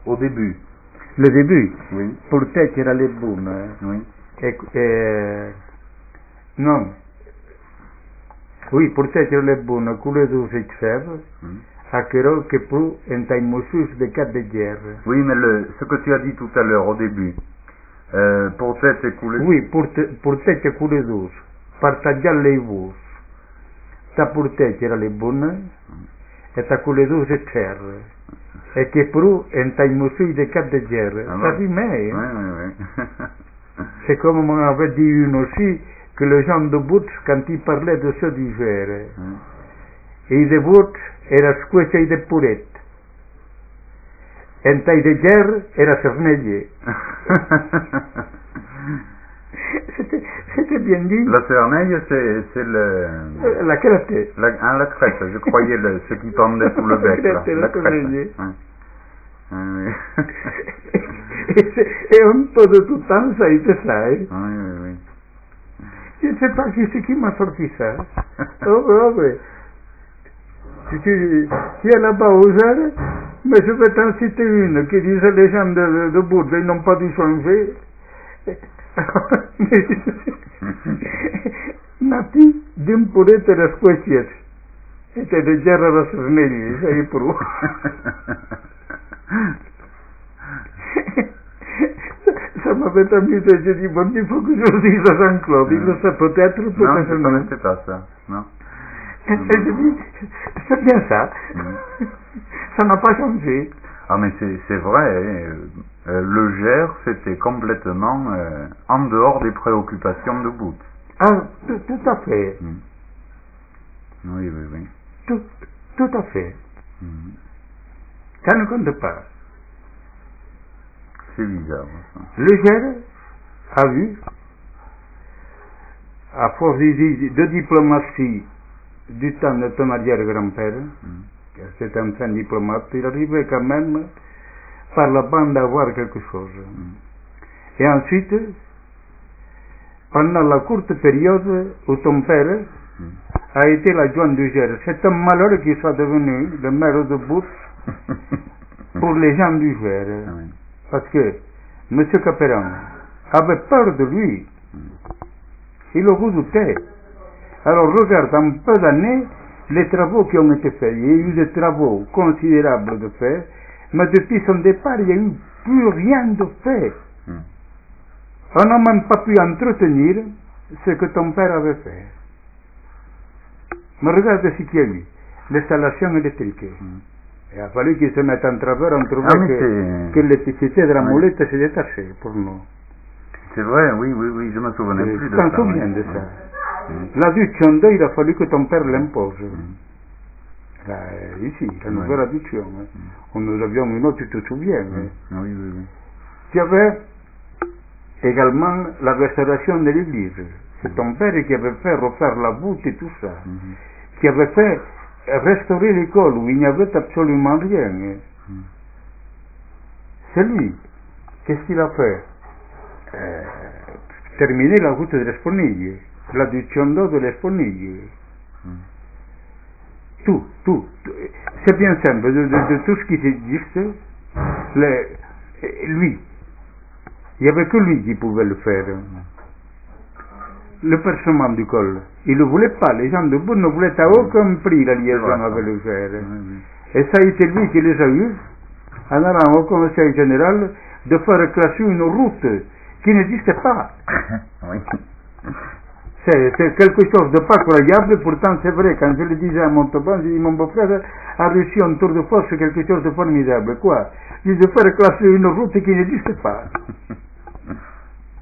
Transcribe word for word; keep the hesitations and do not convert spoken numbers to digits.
Au début. Le début, Oui. pour te c'era le buone. Oui. E, e, non. Oui, pour te c'era le buone, coule douze et crève, Mm. à Quero que pour en mosus de quatre de guerre. Oui, mais le, ce que tu as dit tout à l'heure, au début, euh, pour tête écoulée. Oui, pour te, pour te c'è coule douze, partagiare le vus. Ta pour te c'era le buone, e ta coule douze e terre. Et que pour en mosus de quatre de guerre. Ah Ça bon? dit mais, Oui, hein. oui, oui. C'est comme on avait dit une aussi, que les gens de Bout, quand ils parlaient de ce d'hiver, Mm. et de Bout era squece de puret. En taille de guerre era cernelle. C'était, c'était bien dit. La cerneille, c'est, c'est le... Euh, La crête. La, ah, la crête, je croyais le, ce qui pendait sous le bec, là. crête, La la crête. cerneille. Ouais. Ah, oui. et, c'est- et un peu de tout temps, ça a été ça. Hein. Oui, oui, oui. Je ne sais pas qui c'est qui m'a sorti ça. Oh, oh, oui. Si tu si es là-bas aux heures, mais je vais t'en citer une qui disait les gens de, de, de Bourges, ils n'ont pas dû changer. Nati din purete răscoșiet. Este de geara răsărnelii, ça e pour. Ça m'avait amusé, j'ai dit, bon, il faut que je le dise à Jean-Claude. Il le sait peut-être, Non, peut-être je ne non. connaissais pas ça. Non. Et je dis, c'est bien ça. Mm. Ça n'a pas changé. Ah, mais c'est, c'est vrai, hein, euh, le Gers, c'était complètement euh, en dehors des préoccupations de Bout. Ah, tout, tout à fait. Mm. Oui, oui, oui. Tout, tout à fait. Mm. Ça ne compte pas. C'est bizarre, ça. Le Gers a vu, à force de, de diplomatie du temps de ton arrière-grand-père, Mm. c'était un fin diplomate, il arrivait quand même par la bande à voir quelque chose. Mm. Et ensuite, pendant la courte période où ton père Mm. a été l'adjoint du Gers, c'est un malheur qu'il soit devenu le maire de Bourg pour les gens du Gers. Ah oui. Parce que M. Caperan avait peur de lui. Il le redoutait. Alors regarde, en peu d'années, les travaux qui ont été faits. Il y a eu des travaux considérables de fait, mais depuis son départ, il n'y a eu plus rien de fait. Mm. On n'a même pas pu entretenir ce que ton père avait fait. Mais regarde ce qu'il y a eu. L'installation électrique. Mm. Il a fallu qu'ils se mettent en travers, on trouvait Ah, mais que, c'est- que l'électricité de la Oui. molette se détachait pour nous. C'est vrai, oui, oui, oui, je me souvenais Tu plus de t'en ça. souviens oui. de ça? Mm. La adduction, il a fallu que ton père l'impose. Mm. Là, ici, la Oui. nouvelle adduction. hein. Nous avions une autre, tu te souviens. hein. Mm. Oui, oui, oui. Tu avais également la restauration de l'église. C'est ton père qui avait fait refaire la voûte et tout ça. Mhm. Qui avait fait restaurer l'école où il n'y avait absolument rien. hein. Mm. C'est lui. Qu'est-ce qu'il a fait? Euh, terminer la route de Sponiglie, l'adduction d'eau de Sponiglie. Mm. Tout, tout, tout. C'est bien simple, de, de, de tout ce qui existe, le, lui, il n'y avait que lui qui pouvait le faire. Le percement du col, il ne voulait pas, les gens de Bourg ne voulaient à aucun prix la liaison vrai, ça. avec le fer. Oui, oui. Et ça a été lui qui les a eus, en allant au conseil général, de faire classer une route qui n'existait pas. Oui. C'est, c'est quelque chose de pas croyable, pourtant c'est vrai, quand je le disais à Montauban, j'ai dit mon beau-frère a réussi un tour de force quelque chose de formidable. Quoi? Il de faire classer une route qui n'existe pas.